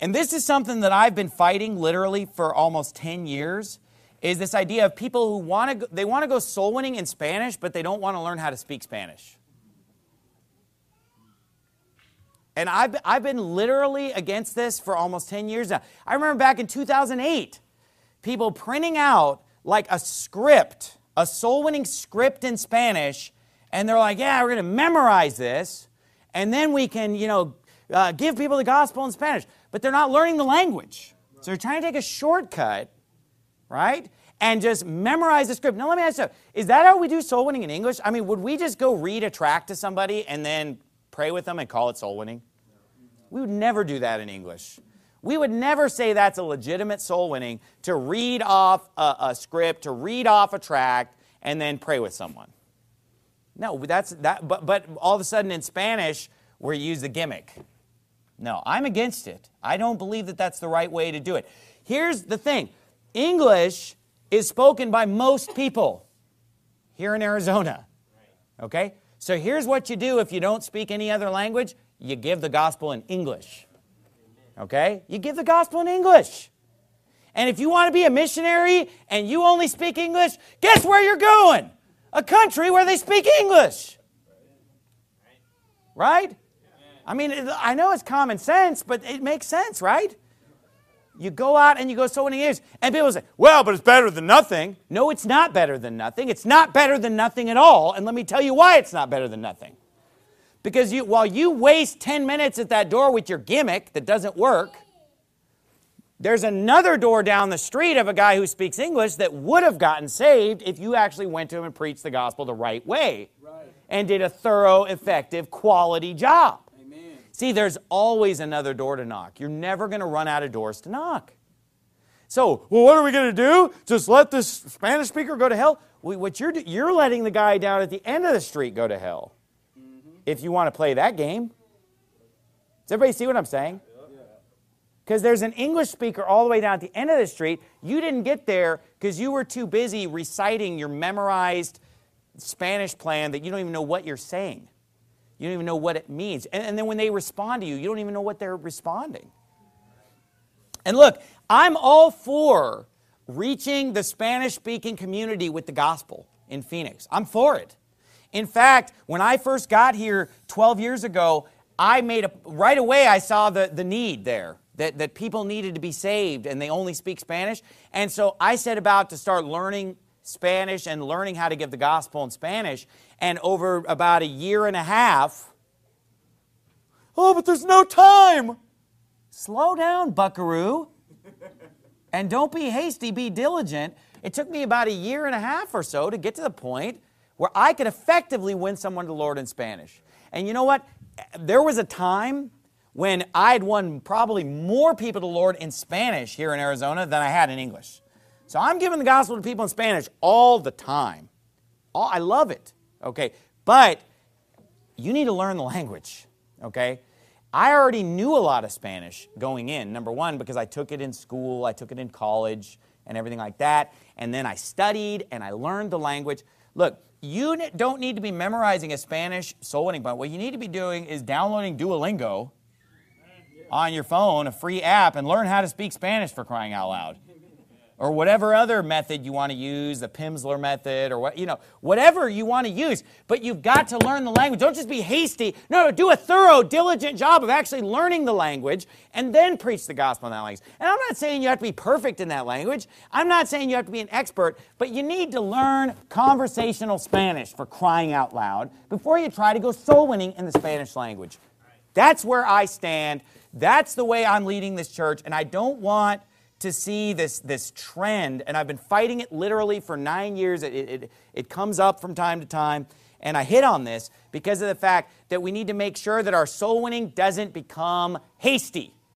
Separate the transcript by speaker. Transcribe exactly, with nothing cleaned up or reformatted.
Speaker 1: And this is something that I've been fighting literally for almost ten years, is this idea of people who want to, they want to go soul winning in Spanish, but they don't want to learn how to speak Spanish. And I've, I've been literally against this for almost ten years now. I remember back in two thousand eight, people printing out like a script, a soul-winning script in Spanish, and they're like, yeah, we're going to memorize this, and then we can, you know, uh, give people the gospel in Spanish. But they're not learning the language. So they're trying to take a shortcut, right, and just memorize the script. Now let me ask you, is that how we do soul winning in English? I mean, would we just go read a tract to somebody and then pray with them and call it soul winning? We would never do that in English. We would never say that's a legitimate soul winning to read off a, a script, to read off a tract, and then pray with someone. No, that's that. But but all of a sudden in Spanish, we use the gimmick. No, I'm against it. I don't believe that that's the right way to do it. Here's the thing. English is spoken by most people here in Arizona. Okay? So here's what you do if you don't speak any other language. You give the gospel in English. Okay? You give the gospel in English. And if you want to be a missionary and you only speak English, guess where you're going? A country where they speak English. Right? I mean, I know it's common sense, but it makes sense, right? You go out and you go so many years, and people say, well, but it's better than nothing. No, it's not better than nothing. It's not better than nothing at all, and let me tell you why it's not better than nothing. Because you, while you waste ten minutes at that door with your gimmick that doesn't work, there's another door down the street of a guy who speaks English that would have gotten saved if you actually went to him and preached the gospel the right way, right, and did a thorough, effective, quality job. See, there's always another door to knock. You're never going to run out of doors to knock. So, well, what are we going to do? Just let this Spanish speaker go to hell? Well, what you're do- you're letting the guy down at the end of the street go to hell. Mm-hmm. If you want to play that game. Does everybody see what I'm saying? Because there's an English speaker all the way down at the end of the street. You didn't get there because you were too busy reciting your memorized Spanish plan that you don't even know what you're saying. You don't even know what it means. And, and then when they respond to you, you don't even know what they're responding. And look, I'm all for reaching the Spanish-speaking community with the gospel in Phoenix. I'm for it. In fact, when I first got here twelve years ago, I made a, right away I saw the, the need there, that, that people needed to be saved and they only speak Spanish. And so I set about to start learning Spanish and learning how to give the gospel in Spanish. And over about a year and a half, oh, but there's no time. Slow down, buckaroo. And don't be hasty, be diligent. It took me about a year and a half or so to get to the point where I could effectively win someone to the Lord in Spanish. And you know what? There was a time when I'd won probably more people to the Lord in Spanish here in Arizona than I had in English. So I'm giving the gospel to people in Spanish all the time. All, I love it. Okay, but you need to learn the language, okay? I already knew a lot of Spanish going in, number one, because I took it in school, I took it in college, and everything like that, and then I studied, and I learned the language. Look, you don't need to be memorizing a Spanish soul winning point. What you need to be doing is downloading Duolingo on your phone, a free app, and learn how to speak Spanish, for crying out loud. Or whatever other method you want to use, the Pimsleur method, or what, you know, whatever you want to use. But you've got to learn the language. Don't just be hasty. No, no, do a thorough, diligent job of actually learning the language and then preach the gospel in that language. And I'm not saying you have to be perfect in that language. I'm not saying you have to be an expert, but you need to learn conversational Spanish, for crying out loud, before you try to go soul winning in the Spanish language. That's where I stand. That's the way I'm leading this church, and I don't want to see this, this trend, and I've been fighting it literally for nine years. It, it, it comes up from time to time, and I hit on this because of the fact that we need to make sure that our soul winning doesn't become hasty.